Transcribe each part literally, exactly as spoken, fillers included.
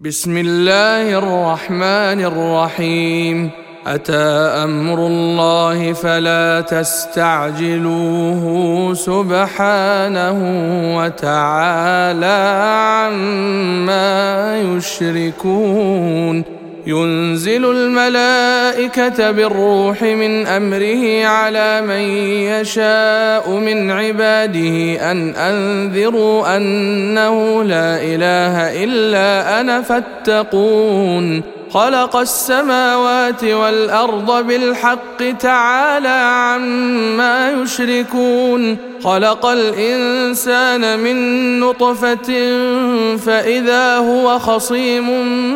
بسم الله الرحمن الرحيم. أتى أمر الله فلا تستعجلوه سبحانه وتعالى عما يشركون. ينزل الملائكة بالروح من أمره على من يشاء من عباده أن أنذروا أنه لا إله إلا أنا فاتقون. خلق السماوات والأرض بالحق تعالى عما يشركون. خلق الإنسان من نطفة فإذا هو خصيم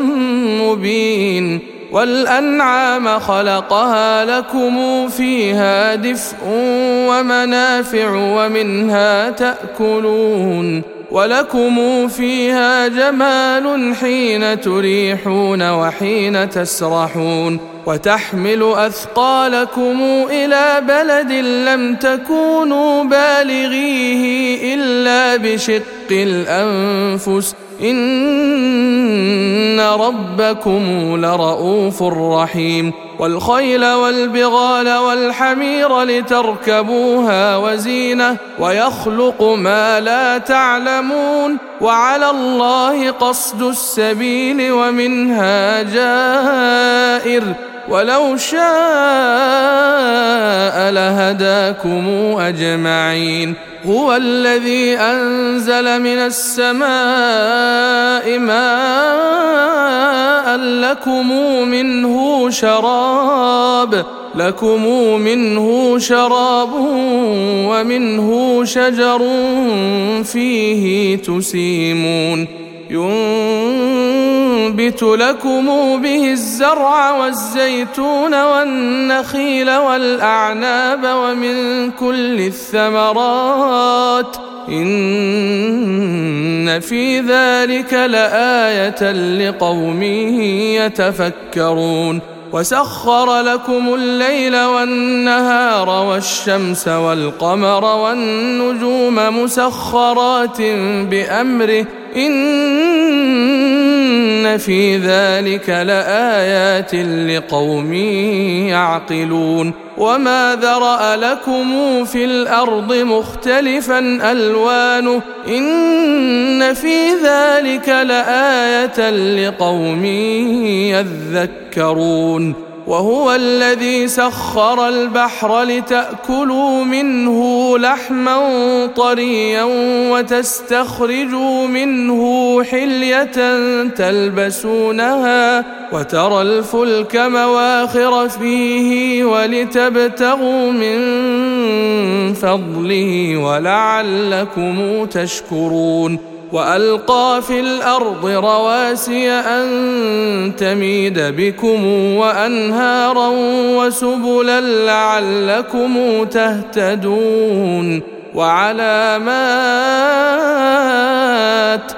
مبين. والأنعام خلقها لكم فيها دفء ومنافع ومنها تأكلون. ولكم فيها جمال حين تريحون وحين تسرحون. وتحمل أثقالكم إلى بلد لم تكونوا بالغيه إلا بشق الأنفس إن ربكم لرؤوف رحيم. والخيل والبغال والحمير لتركبوها وزينة ويخلق ما لا تعلمون. وعلى الله قصد السبيل ومنها جائر ولو شاء لهداكم أجمعين. هو الذي أنزل من السماء ماء لكم منه شراب لكم منه شراب ومنه شجر فيه تسيمون. ينبت لكم به الزرع والزيتون والنخيل والأعناب ومن كل الثمرات إن في ذلك لآية لقوم يتفكرون. وسخر لكم الليل والنهار والشمس والقمر والنجوم مسخرات بأمره إن في ذلك لآيات لقوم يعقلون. وما ذرأ لكم في الأرض مختلفا ألوانه إن في ذلك لآية لقوم يذكرون. وهو الذي سخر البحر لتأكلوا منه لحما طريا وتستخرجوا منه حلية تلبسونها وترى الفلك مواخر فيه ولتبتغوا من فضله ولعلكم تشكرون. وألقى في الأرض رواسي أن تميد بكم وأنهارا وسبلا لعلكم تهتدون. وعلامات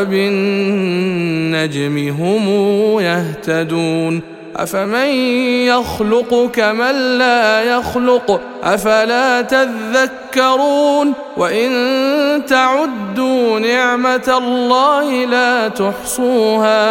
وبالنجم هم يهتدون. أفمن يخلق كمن لا يخلق أفلا تذكرون. وإن تعدوا نعمة الله لا تحصوها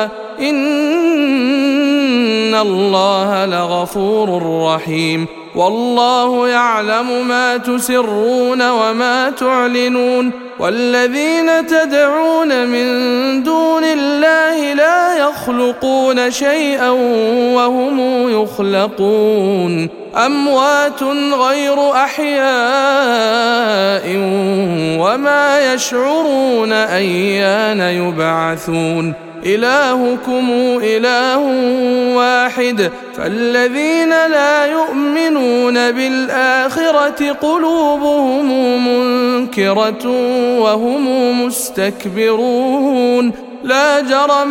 إن الله لغفور رحيم. والله يعلم ما تسرون وما تعلنون. والذين تدعون من دون الله لا يخلقون شيئا وهم يخلقون. أموات غير أحياء وما يشعرون أيان يبعثون. إلهكم إله واحد فالذين لا يؤمنون بالآخرة قلوبهم منكرة وهم مستكبرون. لا جرم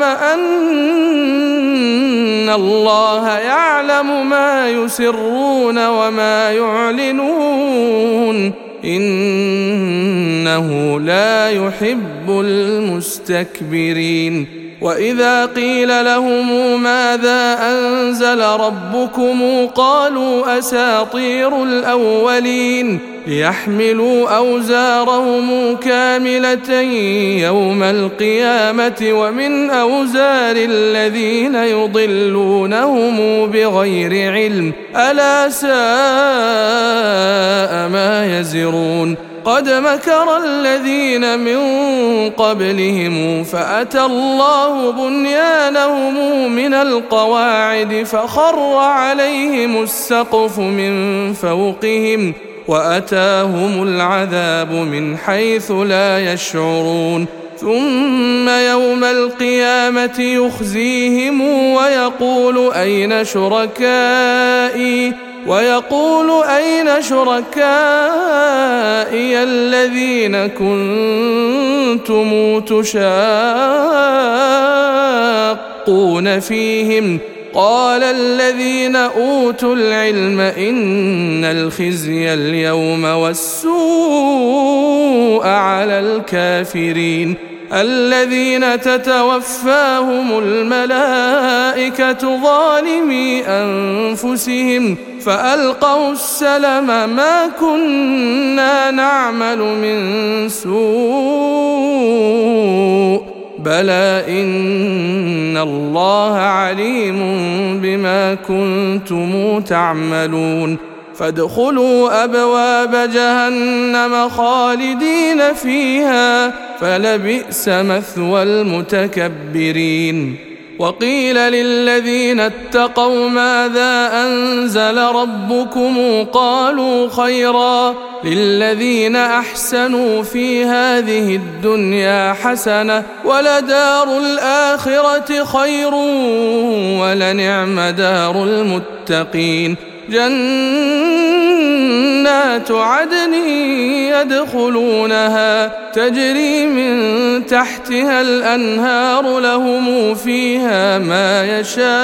أن الله يعلم ما يسرون وما يعلنون إنه لا يحب المستكبرين. وإذا قيل لهم ماذا أنزل ربكم قالوا أساطير الأولين ليحملوا أوزارهم كاملة يوم القيامة ومن أوزار الذين يضلونهم بغير علم ألا ساء ما يزرون قد مكر الذين من قبلهم فأتى الله بنيانهم من القواعد فخر عليهم السقف من فوقهم وأتاهم العذاب من حيث لا يشعرون ثم يوم القيامة يخزيهم ويقول أين شركائي ويقول أين شركائي الذين كنتم تشاقون فيهم قال الذين أوتوا العلم إن الخزي اليوم والسوء على الكافرين الذين تتوفاهم الملائكة ظالمي أنفسهم فألقوا السلم ما كنا نعمل من سوء بلى إن الله عليم بما كنتم تعملون فادخلوا أبواب جهنم خالدين فيها فلبئس مثوى المتكبرين وقيل للذين اتقوا ماذا أنزل ربكم قالوا خيرا للذين أحسنوا في هذه الدنيا حسنة ولدار الآخرة خير ولنعم دار المتقين جنات عدن يدخلونها تجري من تحتها الأنهار لهم فيها ما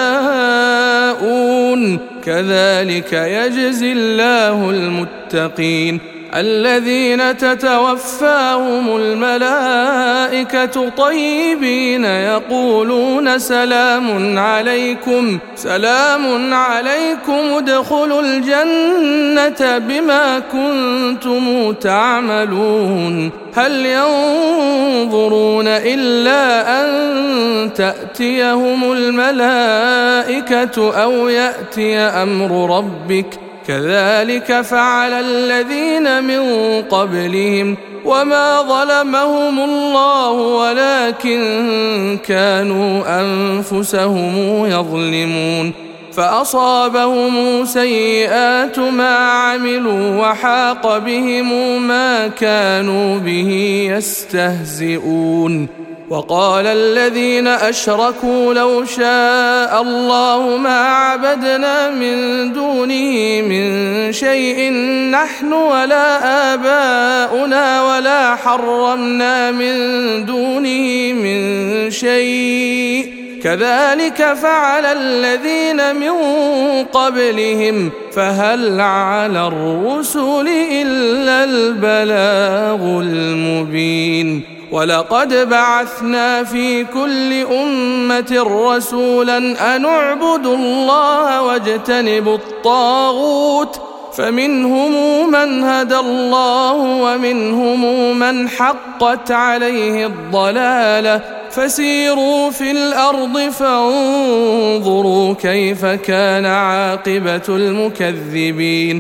يشاءون كذلك يجزي الله المتقين الذين تتوفاهم الملائكة طيبين يقولون سلام عليكم سلام عليكم ادخلوا الجنة بما كنتم تعملون هل ينظرون إلا أن تأتيهم الملائكة أو يأتي أمر ربك كذلك فعل الذين من قبلهم وما ظلمهم الله ولكن كانوا أنفسهم يظلمون فأصابهم سيئات ما عملوا وحاق بهم ما كانوا به يستهزئون وقال الذين أشركوا لو شاء الله ما عبدنا من دونه من شيء نحن ولا آباؤنا ولا حرمنا من دونه من شيء كذلك فعل الذين من قبلهم فهل على الرسل إلا البلاغ المبين ولقد بعثنا في كل أمة رسولا أن اعبدوا الله واجتنبوا الطاغوت فمنهم من هدى الله ومنهم من حقت عليه الضلالة فسيروا في الأرض فانظروا كيف كان عاقبة المكذبين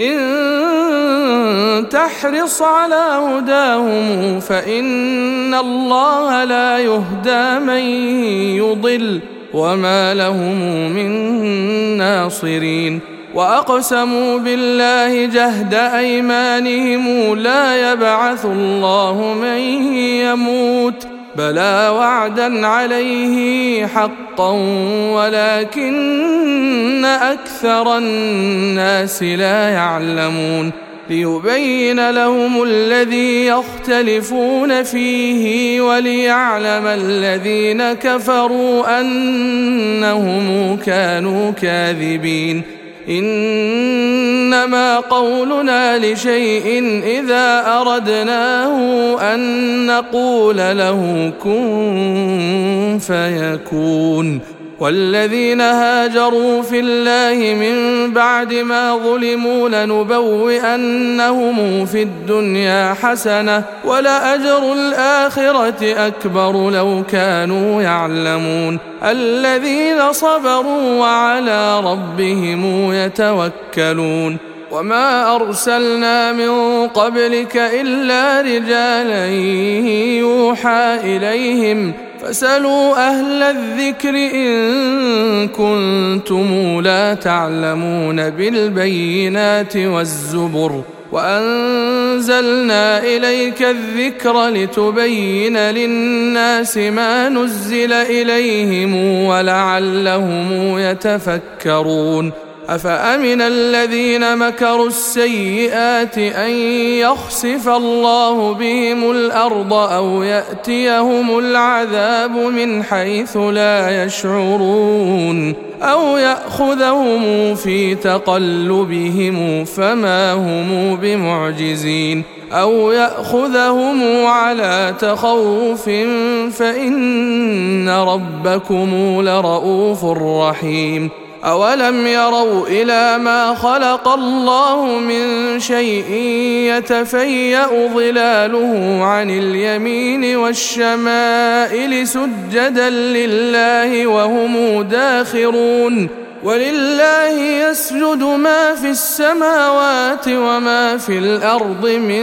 إن تحرص على هداهم فإن الله لا يهدى من يضل وما لهم من ناصرين وأقسموا بالله جهد أيمانهم لا يبعث الله من يموت بلى وعدا عليه حقا ولكن أكثر الناس لا يعلمون ليبين لهم الذي يختلفون فيه وليعلم الذين كفروا أنهم كانوا كاذبين إنما قولنا لشيء إذا أردناه أن نقول له كن فيكون والذين هاجروا في الله من بعد ما ظلموا لنبوئنهم في الدنيا حسنة ولأجر الآخرة أكبر لو كانوا يعلمون الذين صبروا وعلى ربهم يتوكلون وما أرسلنا من قبلك إلا رجالا يوحى إليهم فاسألوا أهل الذكر إن كنتم لا تعلمون بالبينات والزبر وأنزلنا إليك الذكر لتبين للناس ما نزل إليهم ولعلهم يتفكرون أفأمن الذين مكروا السيئات أن يخسف الله بهم الأرض أو يأتيهم العذاب من حيث لا يشعرون أو يأخذهم في تقلبهم فما هم بمعجزين أو يأخذهم على تخوف فإن ربكم لرؤوف رحيم أولم يروا إلى ما خلق الله من شيء يتفيأ ظلاله عن اليمين والشمائل سجدا لله وهم داخرون ولله يسجد ما في السماوات وما في الأرض من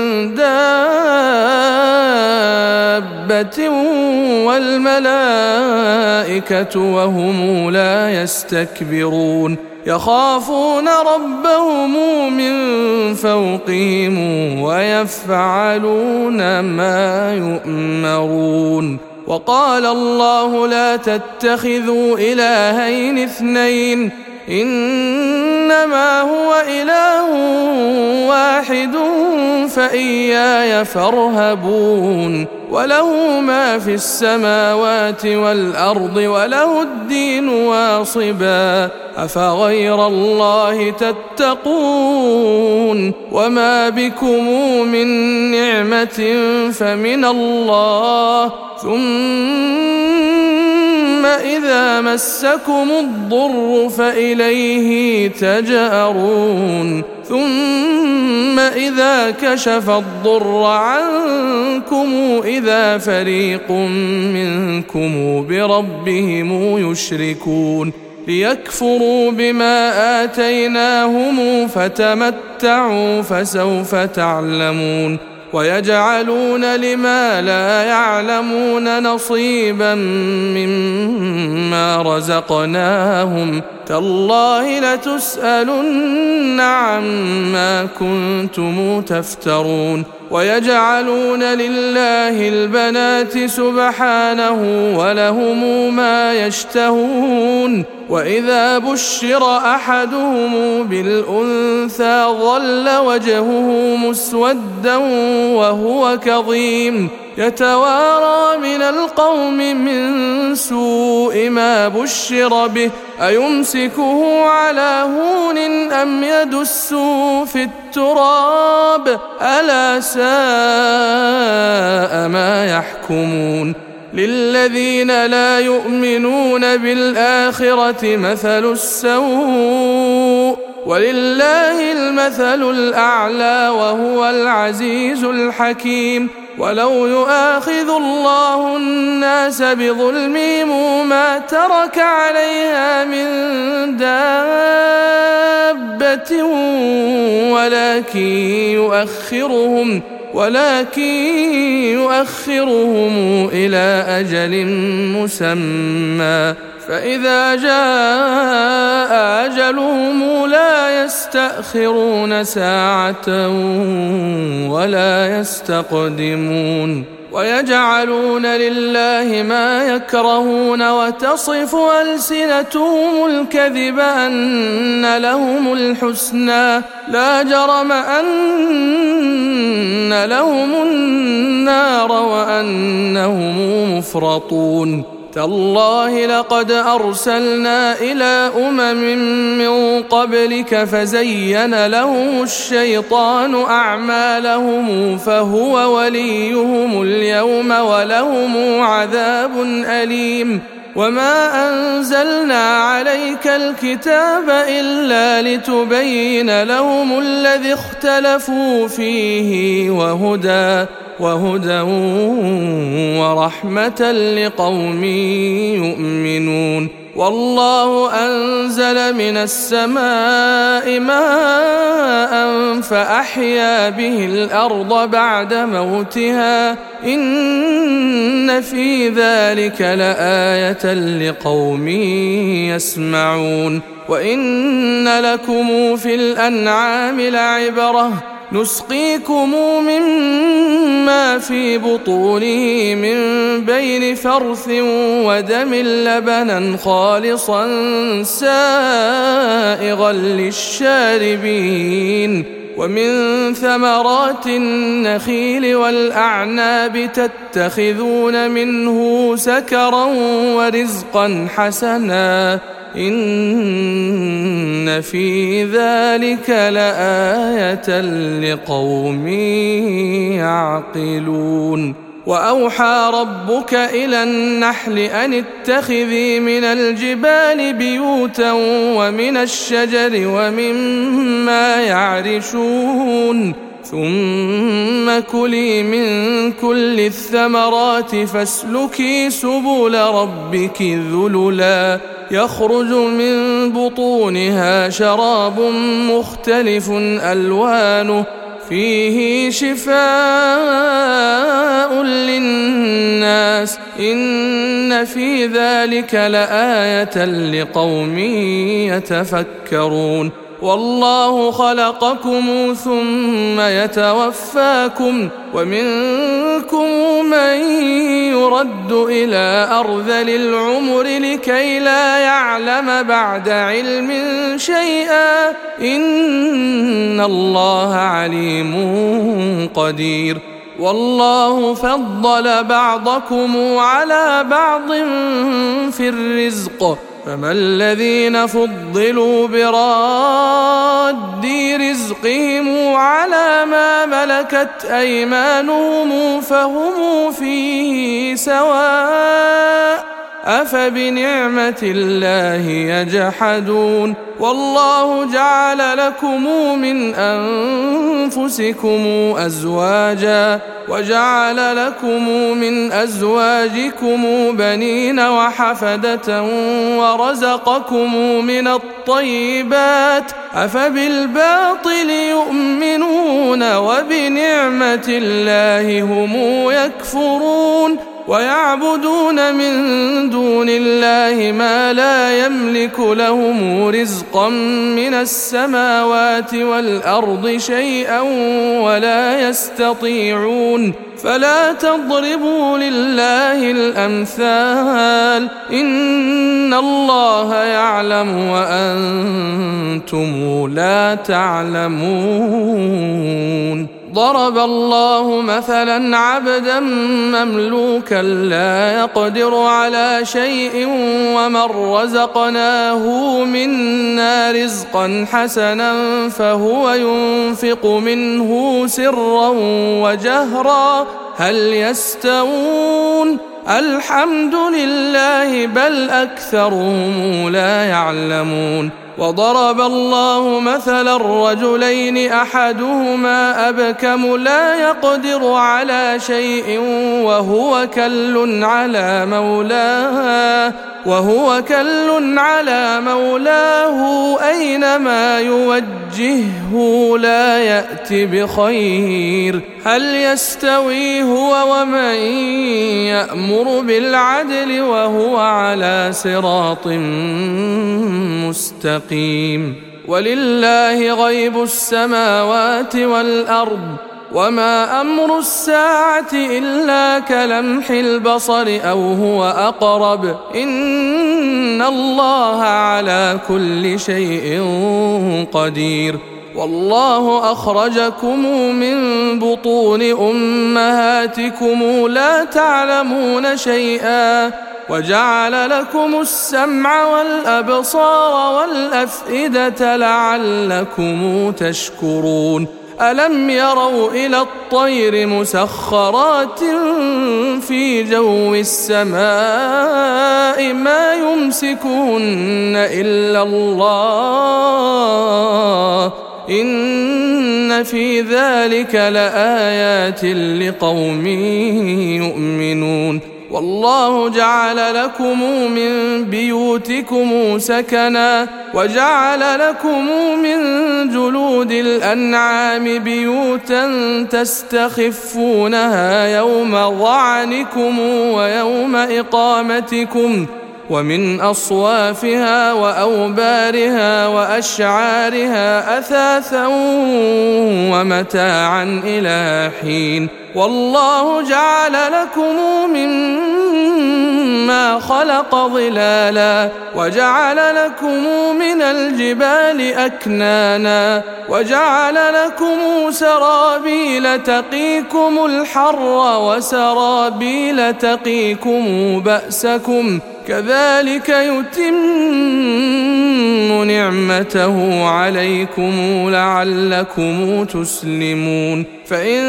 دابة والملائكة وهم لا يستكبرون يخافون ربهم من فوقهم ويفعلون ما يؤمرون وقال الله لا تتخذوا إلهين اثنين إنما هو إله واحد فإياي فارهبون وله ما في السماوات والأرض وله الدين واصبا أفغير الله تتقون وما بكم من نعمة فمن الله ثم إذا مسكم الضر فإليه تجأرون ثم إذا كشف الضر عنكم إذا فريق منكم بربهم يشركون ليكفروا بما آتيناهم فتمتعوا فسوف تعلمون ويجعلون لما لا يعلمون نصيبا مما رزقناهم تالله لتسألن عما كنتم تفترون ويجعلون لله البنات سبحانه ولهم ما يشتهون وإذا بشر أحدهم بالأنثى ظل وجهه مسودا وهو كظيم يتوارى من القوم من سوء ما بشر به أيمسكه على هون أم يدسه في التراب ألا ساء ما يحكمون للذين لا يؤمنون بالآخرة مثل السوء ولله المثل الأعلى وهو العزيز الحكيم ولو يؤاخذ الله الناس بظلمهم ما ترك عليها من دابة ولكن يؤخرهم ولكن يؤخرهم إلى أجل مسمى فإذا جاء أجلهم لا يستأخرون ساعة ولا يستقدمون ويجعلون لله ما يكرهون وتصف ألسنتهم الكذب أن لهم الحسنى لا جرم أن لهم النار وأنهم مفرطون تالله لقد أرسلنا إلى أمم من قبلك فزين لهم الشيطان أعمالهم فهو وليهم اليوم ولهم عذاب أليم وما أنزلنا عليك الكتاب إلا لتبين لهم الذي اختلفوا فيه وهدى وهدى ورحمة لقوم يؤمنون. والله أنزل من السماء ماء فأحيا به الأرض بعد موتها إن في ذلك لآية لقوم يسمعون. وإن لكم في الأنعام لعبرة نسقيكم مما في بطونه من بين فرث ودم لبنا خالصا سائغا للشاربين ومن ثمرات النخيل والأعناب تتخذون منه سكرا ورزقا حسنا إن في ذلك لآية لقوم يعقلون. وأوحى ربك إلى النحل أن اتخذي من الجبال بيوتا ومن الشجر ومما يعرشون ثم كلي من كل الثمرات فاسلكي سبل ربك ذللا يخرج من بطونها شراب مختلف ألوانه فيه شفاء للناس إن في ذلك لآية لقوم يتفكرون. والله خلقكم ثم يتوفاكم ومنكم من يرد إلى أرذل العمر لكي لا يعلم بعد علم شيئا إن الله عليم قدير. والله فضل بعضكم على بعض في الرزق فما الذين فضلوا براد رزقهم على ما ملكت أيمانهم فهم فيه سواء أفبنعمة الله يجحدون. والله جعل لكم من أنفسكم أزواجا وجعل لكم من أزواجكم بنين وحفدة ورزقكم من الطيبات أفبالباطل يؤمنون وبنعمة الله هم يكفرون ويعبدون من دون الله ما لا يملك لهم رزقا من السماوات والأرض شيئا ولا يستطيعون فلا تضربوا لله الأمثال إن الله يعلم وأنتم لا تعلمون. ضرب الله مثلا عبدا مملوكا لا يقدر على شيء ومن رزقناه منا رزقا حسنا فهو ينفق منه سرا وجهرا هل يستوون الحمد لله بل أكثرهم لا يعلمون. وضرب الله مثلا الرجلين أحدهما أبكم لا يقدر على شيء وهو كل على مولاه وهو كل على مولاه أينما يوجهه لا يأتي بخير هل يستوي هو ومن يأمر بالعدل وهو على صراط مستقيم. ولله غيب السماوات والأرض وما أمر الساعة إلا كلمح البصر أو هو أقرب إن الله على كل شيء قدير. والله أخرجكم من بطون أمهاتكم لا تعلمون شيئا وجعل لكم السمع والأبصار والأفئدة لعلكم تشكرون. ألم يروا إلى الطير مسخرات في جو السماء ما يمسكهن إلا الله إن في ذلك لآيات لقوم يؤمنون والله جعل لكم من بيوتكم سكنا وجعل لكم من جلود الأنعام بيوتا تستخفونها يوم ظعنكم ويوم إقامتكم ومن أصوافها وأوبارها وأشعارها أثاثا ومتاعا إلى حين والله جعل لكم مما خلق ظلالا وجعل لكم من الجبال أكنانا وجعل لكم سرابيل تقيكم الحر وسرابيل تقيكم بأسكم كذلك يتم نعمته عليكم لعلكم تسلمون فإن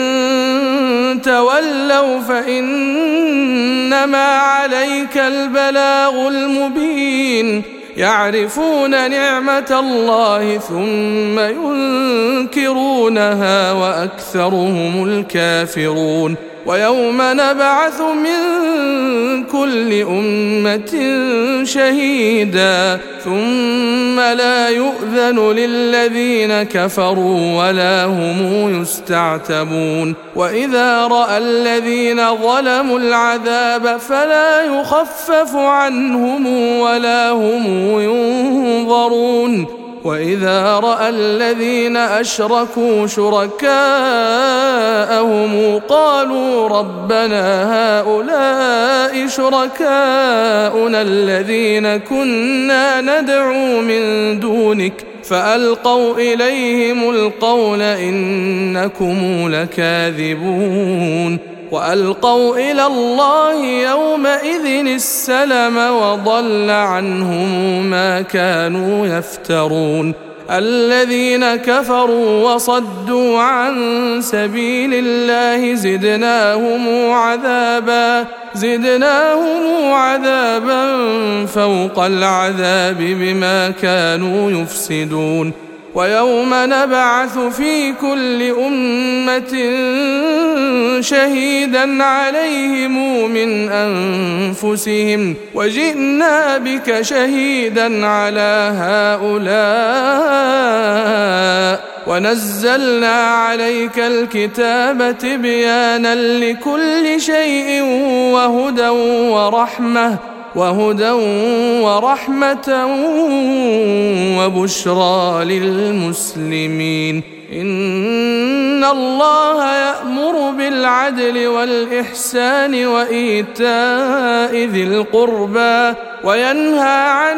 تولوا فإنما عليك البلاغ المبين يعرفون نعمة الله ثم ينكرونها وأكثرهم الكافرون ويوم نبعث من كل أمة شهيدا ثم لا يؤذن للذين كفروا ولا هم يستعتبون وإذا رأى الذين ظلموا العذاب فلا يخفف عنهم ولا هم ينظرون وإذا رأى الذين أشركوا شركاءهم قالوا ربنا هؤلاء شركاؤنا الذين كنا ندعو من دونك فألقوا إليهم القول إنكم لكاذبون وألقوا إلى الله يومئذ السلم وضل عنهم ما كانوا يفترون الذين كفروا وصدوا عن سبيل الله زدناهم عذابا زدناهم عذابا فوق العذاب بما كانوا يفسدون ويوم نبعث في كل أمة شهيدا عليهم من أنفسهم وجئنا بك شهيدا على هؤلاء ونزلنا عليك الكتاب تبيانا لكل شيء وهدى ورحمة وهدى ورحمة وبشرى للمسلمين إن الله يأمر بالعدل والإحسان وإيتاء ذي القربى وينهى عن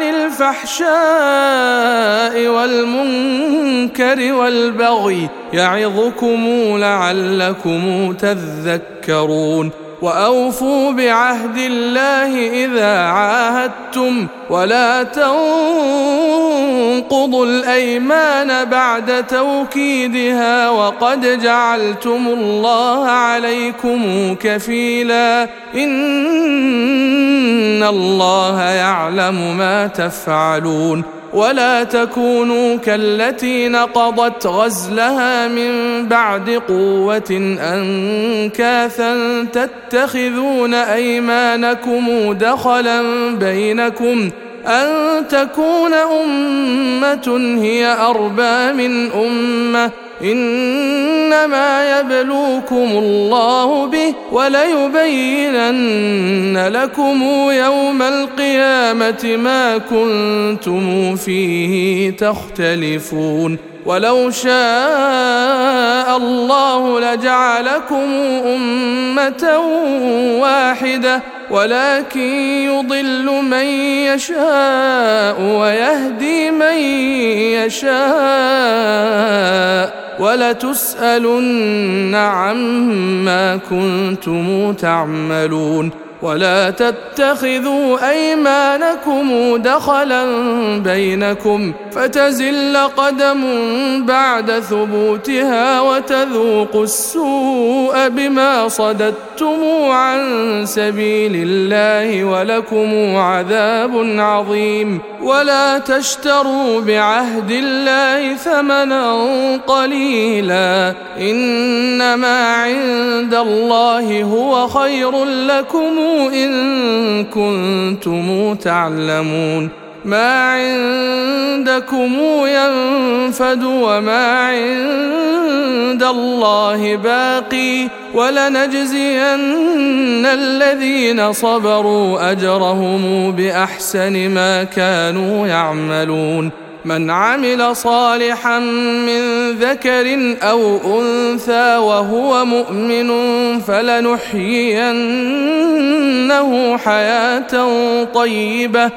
الفحشاء والمنكر والبغي يعظكم لعلكم تذكرون وأوفوا بعهد الله إذا عاهدتم ولا تنقضوا الأيمان بعد توكيدها وقد جعلتم الله عليكم كفيلا إن الله يعلم ما تفعلون ولا تكونوا كالتي نقضت غزلها من بعد قوة أنكاثا تتخذون أيمانكم دخلا بينكم أن تكون أمة هي أربى من أمة إنما يبلوكم الله به وليبينن لكم يوم القيامة ما كنتم فيه تختلفون ولو شاء الله لجعلكم أمة واحدة ولكن يضل من يشاء ويهدي من يشاء ولتسألن عما كنتم تعملون ولا تتخذوا أيمانكم دخلا بينكم فتزل قدم بعد ثبوتها وتذوقوا السوء بما صددتم عن سبيل الله ولكم عذاب عظيم. ولا تشتروا بعهد الله ثمنا قليلا إنما عند الله هو خير لكم إن كنتم تعلمون. ما عندكم ينفد وما عند الله باقي ولنجزين الذين صبروا أجرهم بأحسن ما كانوا يعملون. من عمل صالحا من ذكر أو أنثى وهو مؤمن فلنحيينه حياة طيبة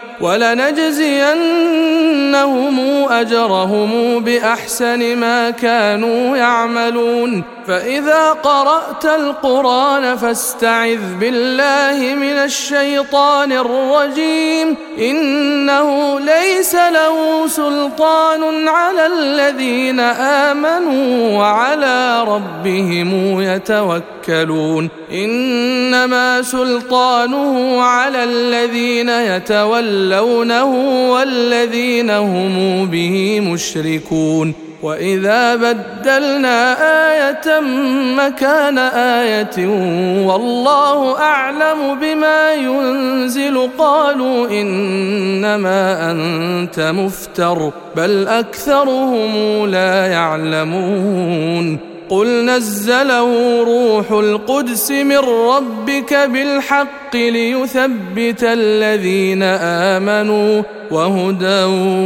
ولنجزينهم أجرهم بأحسن ما كانوا يعملون. فإذا قرأت القرآن فاستعذ بالله من الشيطان الرجيم إنه ليس له سلطان على الذين آمنوا وعلى ربهم يتوكلون. إنما سلطانه على الذين يتولونه والذين هم به مشركون. وإذا بدلنا آية مكان آية والله أعلم بما ينزل قالوا إنما أنت مفتر بل أكثرهم لا يعلمون. قل نزله روح القدس من ربك بالحق ليثبت الذين آمنوا وهدى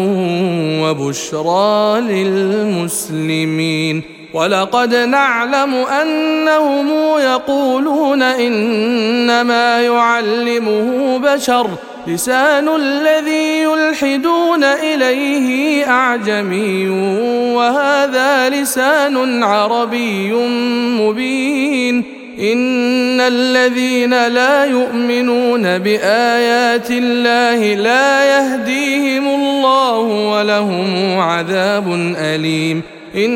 وبشرى للمسلمين. ولقد نعلم أنهم يقولون إنما يعلمه بشر لسان الذي يلحدون إليه أعجمي وهذا لسان عربي مبين. إن الذين لا يؤمنون بآيات الله لا يهديهم الله ولهم عذاب أليم.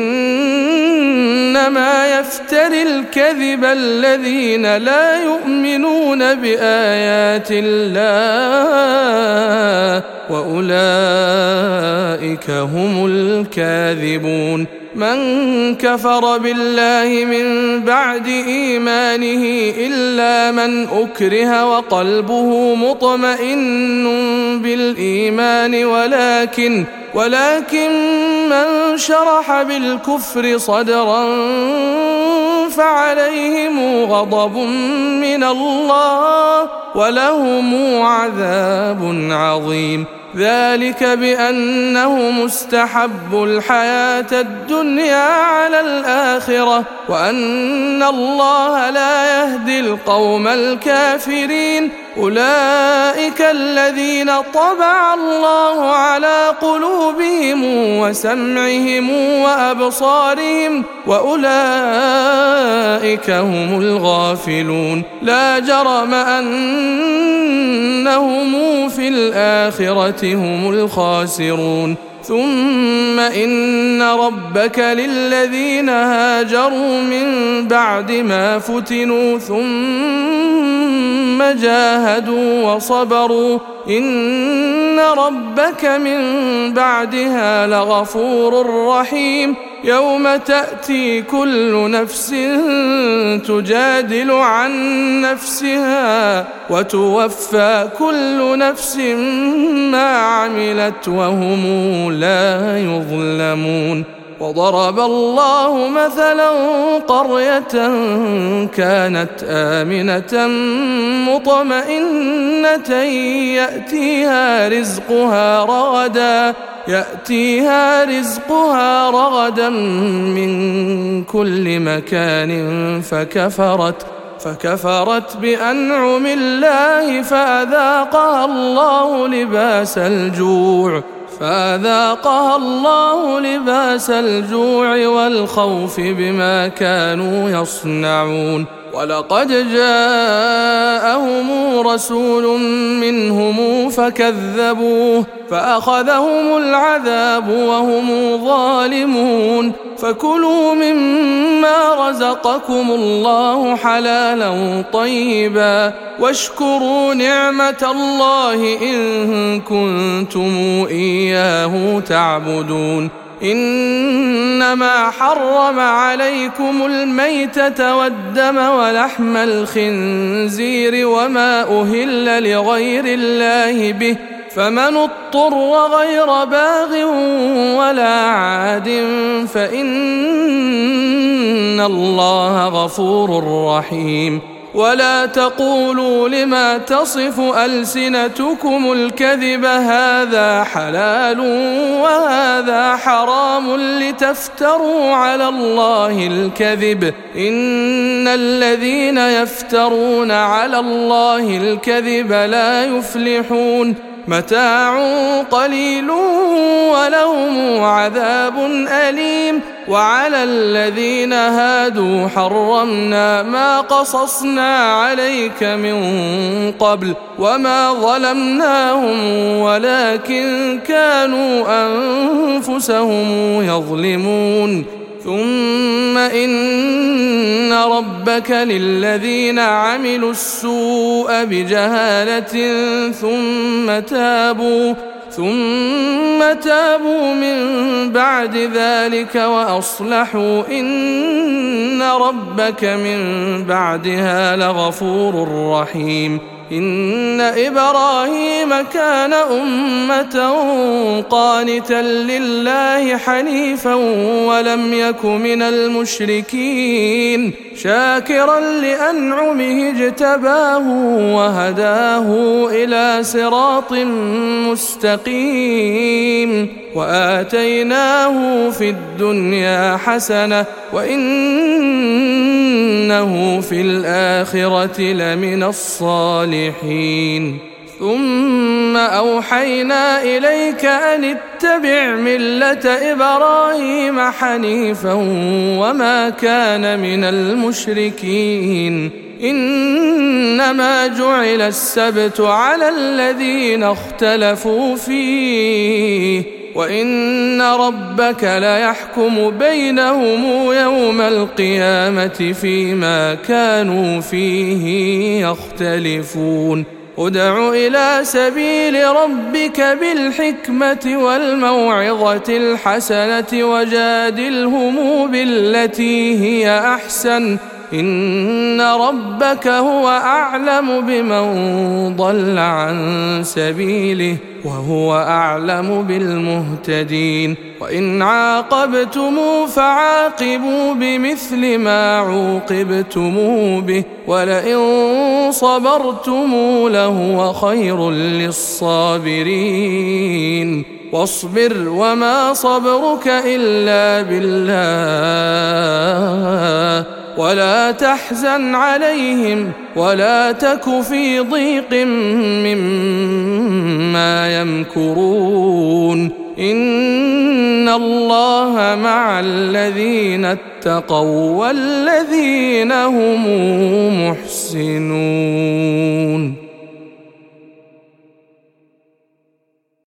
إنما يفتري الكذب الذين لا يؤمنون بآيات الله وأولئك هم الكاذبون. من كفر بالله من بعد إيمانه إلا من أكره وقلبه مطمئن بالإيمان ولكن ولكن من شرح بالكفر صدرا فعليهم غضب من الله ولهم عذاب عظيم. ذلك بأنهم استحبوا الحياة الدنيا على الآخرة وأن الله لا يهدي القوم الكافرين. أولئك الذين طبع الله على قلوبهم وسمعهم وأبصارهم وأولئك هم الغافلون. لا جرم أنهم في الآخرة هم الخاسرون. ثم إن ربك للذين هاجروا من بعد ما فتنوا ثم جاهدوا وصبروا إن ربك من بعدها لغفور رحيم. يوم تأتي كل نفس تجادل عن نفسها وتوفى كل نفس ما عملت وهم لا يظلمون. وضرب الله مثلا قرية كانت آمنة مطمئنة يأتيها رزقها رغدا يأتيها رزقها رغدا من كل مكان فكفرت فكفرت بأنعم الله فأذاقها الله لباس الجوع فأذاقها الله لباس الجوع والخوف بما كانوا يصنعون. ولقد جاءهم رسول منهم فكذبوه فأخذهم العذاب وهم ظالمون فكلوا مما رزقكم الله حلالا طيبا واشكروا نعمة الله إن كنتم إياه تعبدون إنما حرم عليكم الميتة والدم ولحم الخنزير وما أهل لغير الله به فمن اضطر غير باغ ولا عاد فإن الله غفور رحيم ولا تقولوا لما تصف ألسنتكم الكذب هذا حلال وهذا حرام لتفتروا على الله الكذب إن الذين يفترون على الله الكذب لا يفلحون متاع قليل ولهم عذاب أليم وعلى الذين هادوا حرمنا ما قصصنا عليك من قبل وما ظلمناهم ولكن كانوا أنفسهم يظلمون ثم إن ربك للذين عملوا السوء بجهالة ثم تابوا ثم تابوا من بعد ذلك وأصلحوا إن ربك من بعدها لغفور رحيم إن إبراهيم كان أمة قانتا لله حنيفا ولم يك من المشركين شاكرا لأنعمه اجتباه وهداه إلى صراط مستقيم وآتيناه في الدنيا حسنة وإنه في الآخرة لمن الصالحين ثم أوحينا إليك أن اتبع ملة إبراهيم حنيفا وما كان من المشركين إنما جعل السبت على الذين اختلفوا فيه وإن ربك ليحكم بينهم يوم القيامة فيما كانوا فيه يختلفون ادع إلى سبيل ربك بالحكمة والموعظة الحسنة وجادلهم بالتي هي أحسن إن ربك هو أعلم بمن ضل عن سبيله وهو أعلم بالمهتدين وإن عاقبتم فعاقبوا بمثل ما عوقبتم به ولئن صبرتم لهو خير للصابرين واصبر وما صبرك إلا بالله ولا تحزن عليهم ولا تك في ضيق مما يمكرون إن الله مع الذين اتقوا والذين هم محسنون.